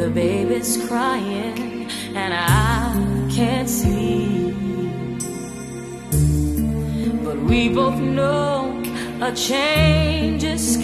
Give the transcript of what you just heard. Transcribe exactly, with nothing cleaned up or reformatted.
the baby's crying and I can't sleep. But we both know a change is